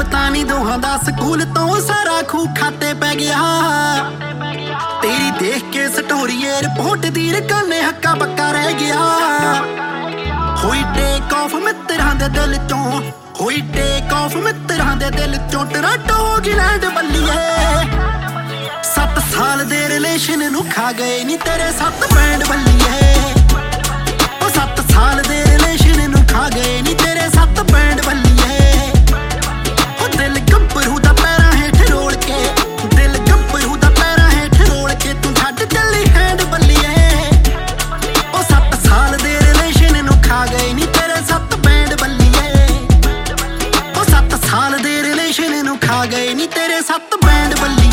ਪਤਾ ਨਹੀਂ ਦੋਹਾਂ ਦਾ ਸਕੂਲ ਤੋਂ ਸਾਰਾ ਖੂ ਖਾਤੇ ਪੈ ਗਿਆ। ਤੇਰੀ ਦੇਖ ਕੇ ਸਟੋਰੀ ਰਿਪੋਰਟ ਦੀ ਰਕਾਨੇ ਹੱਕਾ ਬੱਕਾ ਰਹਿ ਗਿਆ। ਹੋਈ ਟੇਕ ਆਫ ਮਿੱਤਰਾਂ ਦੇ ਦਿਲ ਚੋਂ, ਹੋਈ ਟੇਕ ਆਫ ਮਿੱਤਰਾਂ ਦੇ ਦਿਲ ਚੋਂ ਟੋਰਾਂਟੋ ਇੰਗਲੈਂਡ ਬੱਲੀਏ। 7 ਸਾਲ ਦੇ ਰਿਲੇਸ਼ਨ ਨੂੰ ਖਾ ਗਏ ਨੀ ਤੇਰੇ 7 ਬੈਂਡ ਬੱਲੀਏ। ਉਹ 7 ਸਾਲ ਦੇ ਰਿਲੇਸ਼ਨ ਨੂੰ ਖਾ ਗਏ ਨੀ ਤੇਰੇ 7 ਬੈਂਡ ਬੱਲੀਏ। ਉਹ ਦਿਲ ਗੱਭਰੂ ਦਾ ਪੈਰਾਂ ਹੇਠ ਰੋਲ ਕੇ, ਦਿਲ ਗੱਭਰੂ ਦਾ ਪੈਰਾਂ ਹੇਠ ਰੋਲ ਕੇ ਤੂੰ ਛੱਡ ਚੱਲੀ ਹੈਂਡ ਬੱਲੀਏ। ਉਹ 7 ਸਾਲ ਦੇ ਰਿਲੇਸ਼ਨ ਨੂੰ ਖਾ ਗਏ ਨੀ ਤੇਰੇ 7 ਬੈਂਡ ਬੱਲੀਏ। ਉਹ 7 ਸਾਲ ਦੇ ਰਿਲੇਸ਼ਨ ਨੂੰ ਖਾ ਗਏ ਨੀ ਤੇਰੇ 7 ਬੈਂਡ ਬੱਲੀਏ।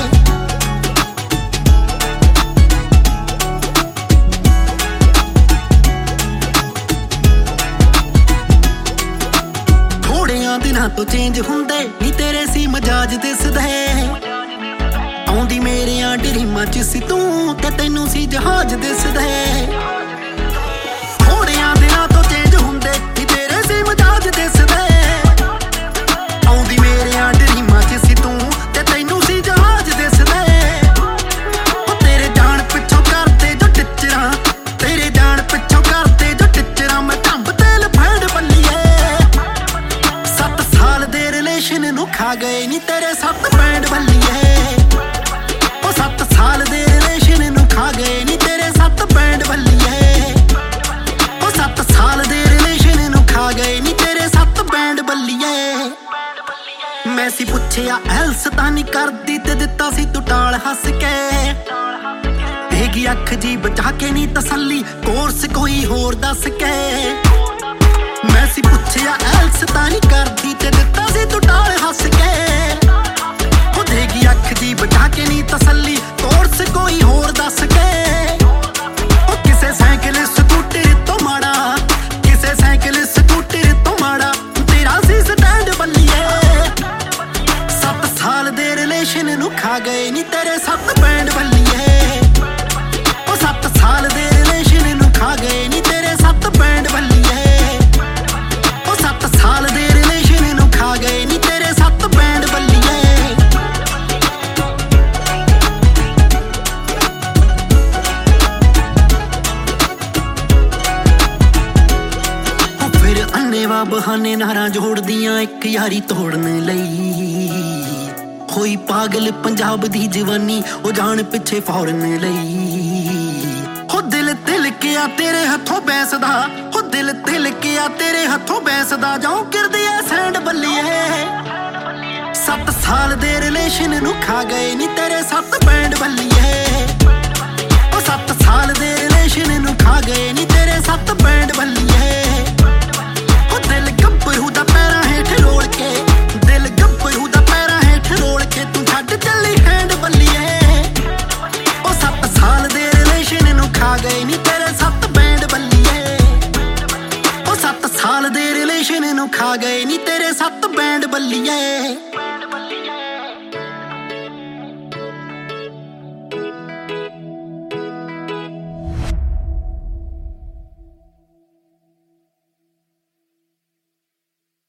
ਦਿਨਾਂ ਤੋਂ ਚੇਂਜ ਹੁੰਦੇ ਨੀ ਤੇਰੇ ਸੀ ਮਜਾਜ ਦਿਸਦੇ। ਆਉਂਦੀ ਮੇਰਿਆਂ ਡਰੀਮਾਂ ਚ ਸੀ ਤੂੰ ਤੇ ਤੈਨੂੰ ਸੀ ਜਹਾਜ਼ ਦਿਸਦੇ। ਥੋੜਿਆਂ ਦਿਨਾਂ ਤੋਂ ਚੇਂਜ ਹੁੰਦੇ ਨੀ ਤੇਰੇ ਸੀ ਮਜਾਜ ਦਿਸਦੇ। ਆਉਂਦੀ ਮੇਰਿਆਂ ਡਰੀਮਾਂ ਚ ਸੀ ਤੂੰ ਤੇ ਤੈਨੂੰ ਸੀ ਜਹਾਜ਼ ਦਿਸਦੇ। ਉਹ ਤੇਰੇ ਜਾਣ ਪਿੱਛੋਂ ਕਰਦੇ ਜੋ ਟਿੱਚਰਾਂ, ਤੇਰੇ ਜਾਣ ਪਿੱਛੋਂ ਕਰਦੇ ਜੋ ਟਿੱਚਰਾਂ ਮੈਂ ਢੰਬ ਤੇ ਲਫੈਂਡ ਬੱਲੀਏ। 7 ਸਾਲ ਦੇ ਰਿਲੇਸ਼ਨ ਨੂੰ ਖਾ ਗਏ ਨੀ ਤੇਰੇ 7 ਬੈਂਡ ਬੱਲੀਏ। ਉਹ 7 ਸਾਲ ਦੇ ਰਿਲੇਸ਼ਨ ਨੂੰ ਖਾ ਗਏ ਨੀ ਤੇਰੇ 7 ਬੈਂਡ ਬੱਲੀਏ। ਉਹ 7 ਸਾਲ ਦੇ ਰਿਲੇਸ਼ਨ ਨੂੰ ਖਾ ਗਏ ਨੀ ਤੇਰੇ 7 ਬੈਂਡ ਬੱਲੀਏ। ਮੈਂ ਸੀ ਪੁੱਛਿਆ ਐਲਸ ਤਾਂ ਨਹੀਂ ਕਰਦੀ ਤੇ ਦਿੱਤਾ ਸੀ ਤੂੰ ਟਾਲ ਹੱਸ ਕੇ। ਭੇਗੀ ਅੱਖ ਜੀ ਬਚਾ ਕੇ ਨੀ ਤਸੱਲੀ ਕੋਰਸ ਕੋਈ ਹੋਰ ਦੱਸ ਕੇ। ਮੈਂ ਸੀ ਪੁੱਛਿਆ ਐਲਸ ਤਾਂ ਨਹੀਂ ਕਰਦੀ ਤੇ ਦਿੱਤਾ ਸੀ ਤੂੰ ਟਾਲ ਹੱਸ ਕੇ। ਉਹ ਦੇਗੀ ਅੱਖ ਦੀ ਬਚਾ ਕੇ ਨੀ ਤਸੱਲੀ ਕੋਰਸ ਕੋਈ ਹੋਰ ਦੱਸ ਕੇ। ਉਹ ਕਿਸੇ ਸਾਈਕਲ ਸਕੂਟਰ ਤੋਂ ਮਾੜਾ, ਕਿਸੇ ਸਾਈਕਲ ਸਕੂਟਰ ਤੋਂ ਮਾੜਾ ਤੇਰਾ ਸੀ ਸਟੈਂਡ ਬੱਲੀਏ। 7 ਸਾਲ ਦੇ ਰਿਲੇਸ਼ਨ ਨੂੰ ਖਾ ਗਏ ਨੀ ਤੇਰੇ 7 ਬੈਂਡ ਬੱਲੀਏ। ਉਹ 7 ਸਾਲ ਦੇ ਰਿਲੇਸ਼ਨ ਨੂੰ ਖਾ ਗਏ ਨੀ ਤੇਰੇ 7 ਬੈਂਡ ਬੱਲੀਏ। 7 ਸਾਲ ਦੇ ਰਿਲੇਸ਼ਨ ਨੂੰ ਖਾ ਗਏ ਨੀ ਤੇਰੇ 7 ਬੈਂਡ ਬੱਲੀਏ। ਉਹ ਫਿਰ ਅੰਨੇਵਾਹ ਬਹਾਨੇ ਨਾਰਾਂ ਜੋੜਦੀਆਂ ਇੱਕ ਯਾਰੀ ਤੋੜਨ ਲਈ। ਹੋਈ ਪਾਗਲ ਪੰਜਾਬ ਦੀ ਜਵਾਨੀ ਉਹ ਜਾਣ ਪਿੱਛੇ ਫੌਰਨ ਲਈ। ਹੋ ਦਿਲ ਤਿਲਕਿਆ ਤੇਰੇ ਹੱਥੋਂ ਬੈਸਦਾ, ਹੋ ਦਿਲ ਤਿਲਕਿਆ ਤੇਰੇ ਹੱਥੋਂ ਬੈਸਦਾ ਜਾਉ ਕਿਰਦੀ ਐ ਸੈਂਡ ਬੱਲੀਏ। 7 ਸਾਲ ਦੇ ਰਿਲੇਸ਼ਨ ਨੂੰ ਖਾ ਗਏ ਨੀ ਤੇਰੇ 7 ਬੈਂਡ ਬੱਲੀਏ। ਉਹ 7 ਸਾਲ ਦੇ ਰਿਲੇਸ਼ਨ ਨੂੰ ਖਾ ਗਏ ਨੀ ਤੇਰੇ 7 ਬੈਂਡ ਬੱਲੀਏ। ਉਹ ਦਿਲ ਗੱਭਰੂ ਦਾ ਪੈਰਾਂ ਹੇਠ ਰੋਲ ਕੇ, ਦਿਲ ਗੱਭਰੂ ਦਾ ਪੈਰਾਂ ਹੇਠ ਰੋਲ ਕੇ ਤੂੰ ਛੱਡ ਚੱਲੀ ਹੈਂਡ ਬੱਲੀਏ। ਉਹ 7 ਸਾਲ ਦੇ ਰਿਲੇਸ਼ਨ ਨੂੰ ਖਾ ਗਏ ਨੀ ਤੇਰੇ 7 ਬੈਂਡ ਬੱਲੀਏ। ਉਹ 7 ਸਾਲ ਦੇ ਰਿਲੇਸ਼ਨ ਨੂੰ ਖਾ ਗਏ ਨੀ ਤੇਰੇ 7 ਬੈਂਡ ਬੱਲੀਏ।